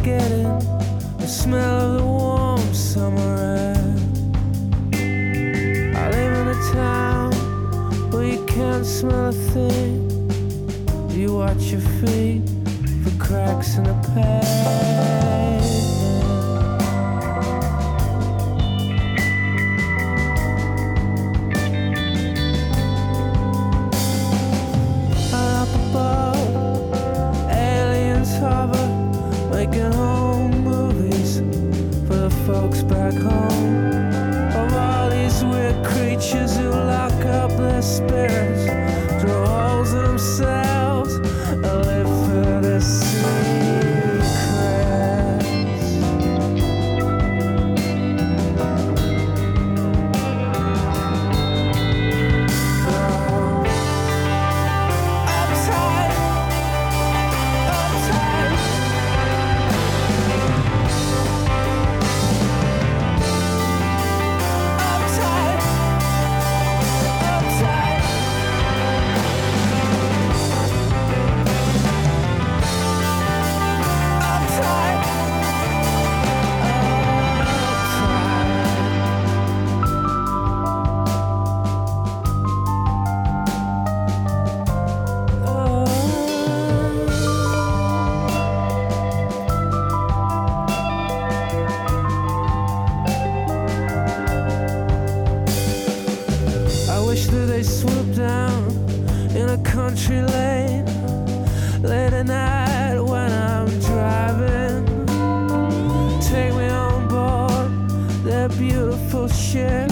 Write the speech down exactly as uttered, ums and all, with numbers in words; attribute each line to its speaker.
Speaker 1: forgetting the smell of the warm summer air. I live in a town where you can't smell a thing. You watch your feet for cracks in the pavement. Up above, aliens hover, making home movies for the folks back home. Of all these weird creatures who lock up their spirits, draw holes in themselves, and live for their secrets. Uptight, uptight. Uptight, uptight. Uptight, I wish that they swoop down in a country lane late at night when I'm driving. Take me on board their beautiful ship